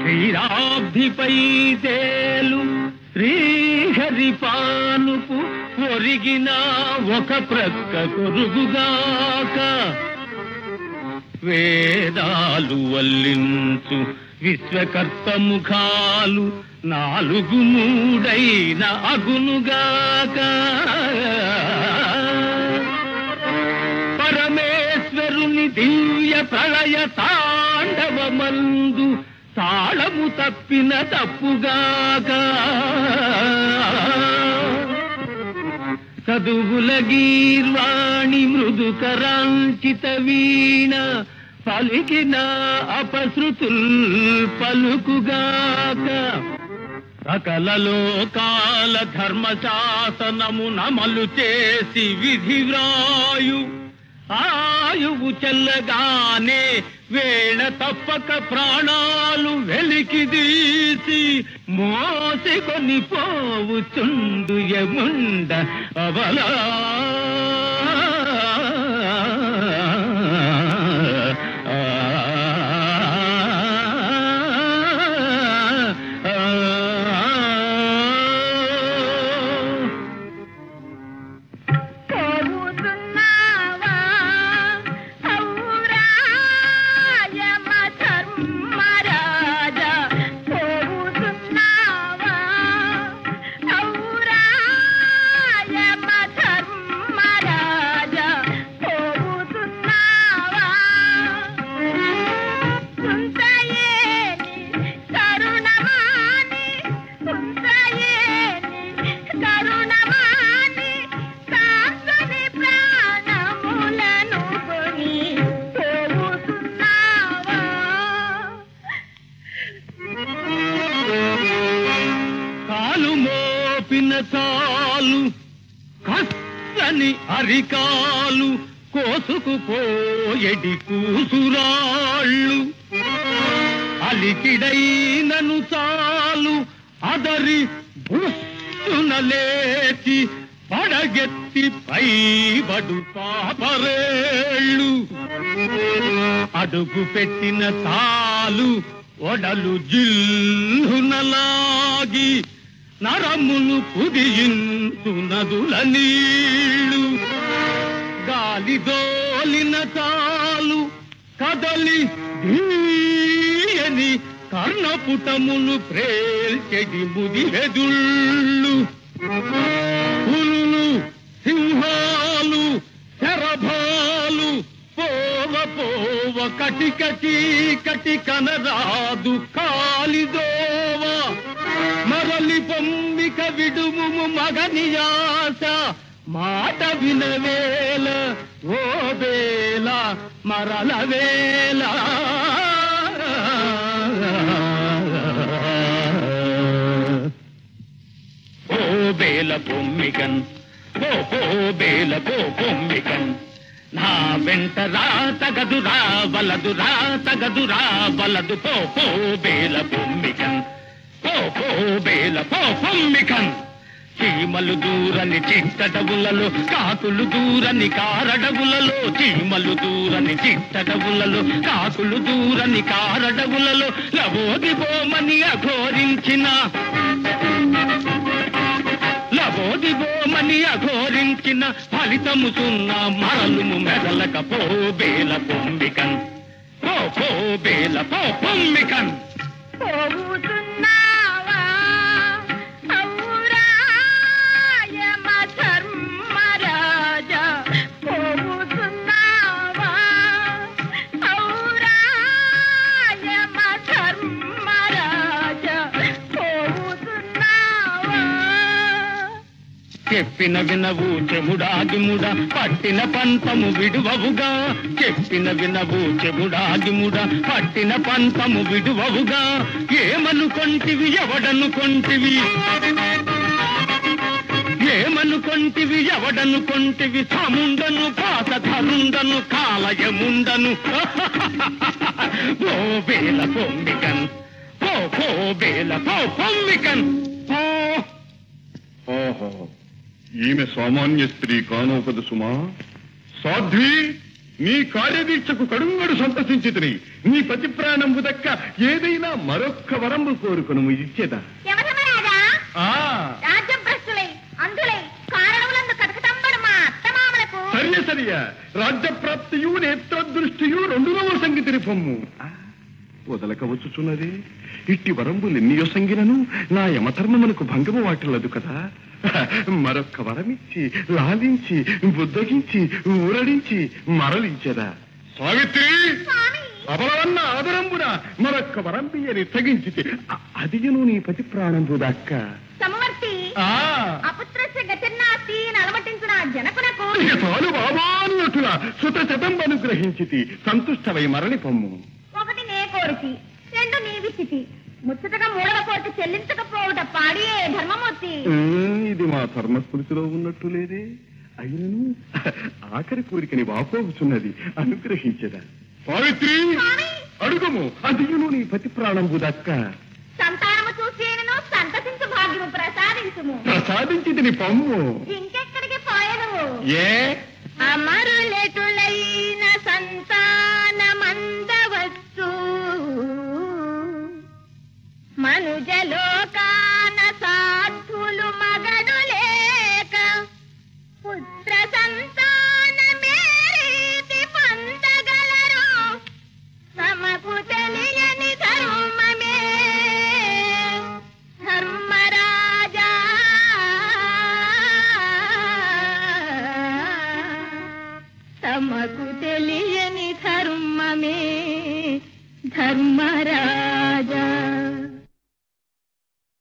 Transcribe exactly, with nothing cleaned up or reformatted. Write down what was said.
శ్రీరాబ్ధిపై తేలు శ్రీహరి పానుపు ఒరిగిన ఒక ప్రక్క కొరుగుగాక వేదాలు వల్లించు విశ్వకర్త ముఖాలు నాలుగు మూడైన అగునుగాక పరమేశ్వరుని దివ్య ప్రళయ తాండవమందు తాళము తప్పిన తప్పుగాక చదువుల గీర్వాణి మృదుకరాంచిత వీణ పలికిన అపశృతుల్ పలుకుగాక సకల లోకాల ధర్మశాసనము నమలు చేసి విధి వ్రాయు ఆయువు చెల్లగానే వేళ తప్పక ప్రాణాలు వెలికిదీసి మోసికొని పోవుచుండు యముండ అవలా చాలు కస్తని అరికాలు కోసుకుపోయడి కూసురాళ్ళు అలికిడైనను చాలు అదరి బుస్సున లేచి పడగెత్తి పైబడు పాపరేళ్ళు అడుగు పెట్టిన చాలు ఒడలు జిల్లునలాగి నరములు కుదియించు నదుల నీళ్ళు గాలి దోలిన చాలు కదలి ధీయని కర్ణపుటములు ప్రేల్చెడి ముదివెదుళ్ళు పులులు సింహాలు శరభాలు పోవ పోవ కటిక చీకటి కనరాదు కాలిదోవ మరలి పొమ్మిక విడుము మగనియాస మాట వినవేల ఓ వేళ మరల వేళ ఓ వేళ పొమ్మికన్ ఓ ఓ వేళ పో పొమ్మికన్ నా వెంట రా తగదురా వలదురా తగదురా వలదు పో పో వేళ పొమ్మికన్ పో పో వేళ పో పొమ్మికన్ చీమలు దూరని చిట్టడవులలో కాకులు దూరని కారడవులలో చీమలు దూరని చిట్టడవులలో కాకులు దూరని కారడవులలో లవోది బోమని అఘోరించిన లవోది బోమని అఘోరించిన ఫలితము సున్నా మరలుము మెదలక పో బేల పొమ్మికన్ పో పో బేల పో పొమ్మికన్ చెప్పిన వినవు చెముడాగిముడ పట్టిన పంతము విడువవుగా చెప్పిన వినవు చెముడాగిముడ పట్టిన పంతము విడువవుగా ఏమనుకొంటివి ఎవడనుకొంటివి ఏమనుకొంటివి ఎవడనుకొంటివి సముండను పాసధరుండను కాలయముండను ఓ బేల పొమ్మికన్ ఓ ఓ బేల పో పొమ్మికన్ ఓహో ఈమె సామాన్య స్త్రీ కానోపదు సుమా. సాధ్వి నీ కార్యదీక్షకు కడుంగడు సంతసించితిని. నీ పతి ప్రాణంబు దక్క ఏదైనా మరొక్క వరంబు కోరుకును ఇచ్చేదా. రాజ్యభ్రష్టులై అందులై కారణములందు కటకటంబడు మా అత్తమామలకు సరియ సరియ రాజ్యప్రాప్తియు నేత్రదృష్టియు రెండునవ సంగతిని పొమ్ము. వదలక వచ్చుచున్నది ఇట్టి వరంబులెన్నియో సంగినను నా యమధర్మమునకు భంగము వాటిల్లదు కదా. మరొక్క వరమిచ్చి లాలించి బుద్ధగించి ఊరడించి మరలించెదా. సావిత్రి అబలవన్న ఆదరంబున మరొక్క వరంబియని తగించితే అదియును నీ పతి ప్రాణంబు దక్క. సమవర్తి అపుత్రస్య గతిర్నాస్తి అలమటించిన జనకునకు చాలు బాబానుట్టుగా సుత శతం అనుగ్రహించితి. సంతుష్టవై మరలి పొమ్ము. ఒకటి నే కోరితి, రెండు నీవిచ్చితి, ముచ్చటగా మూడవ కోరిక చెల్లించకపోవుట పాడియే ధర్మమూర్తి. ఇది మా ధర్మస్మృతిలో ఉన్నట్టు లేదే. అయినను ఆఖరి కోరికని వాపోవుచున్నది, అనుగ్రహించదా. సావిత్రి అడుగుము, అదియును నీ పతి ప్రాణంబు దక్క. సంతానము చూసేనను సంతసించు భాగ్యము ప్రసాదించుము. ప్రసాదించింది నీ పమ్ము. ఇంకెక్కడికి పోయను ఏ అమరులెటులైన సంతానమందవచ్చు మనుజలోకాన సాధులు మగడు లేక పుత్ర